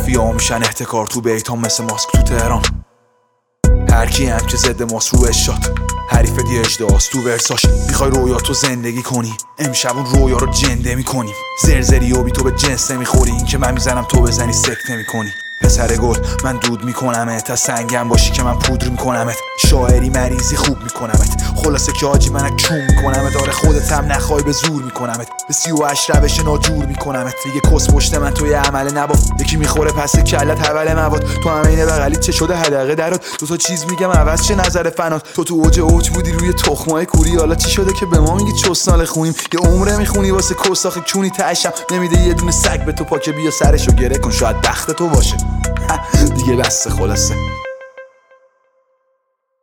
مافیا میشن احتکار تو بیت هم مثل ماسک تو تهران. هر کی هم که زده ماست رو اشات حریف دیگه اجداست تو ورساش. میخوای رویاتو زندگی کنی امشب اون رویا رو جنده میکنیم. زرزری و بی تو به جنس نمیخوری، این که من میزنم تو بزنی سکته میکنی. پسر گل من دود میکنمت، تا سنگم باشی که من پودر میکنمت. شاعری مریضی خوب میکنمت، خلاصه که آجی من چون میکنمت. آره خودت هم نخوای به زور میکنمت، به 38 روش ناجور میکنمت. دیگه کس پشت من توی عمل نبا، یکی میخوره پس کلت حول مواد. تو هم اینه بغلی چه شده حدقه درات، دو تا چیز میگم عوض چه نظر فنات. تو اوج بودی روی تخمای کوری، حالا چی شده که به ما میگی چسنال خونیم. یه عمره میخونی واسه کساخ کونی، تاشم نمیده یه دونه سگ به تو پاکه بیا سرشو گره کن، شاید بخت تو باشه. دیگه بس خلاصه.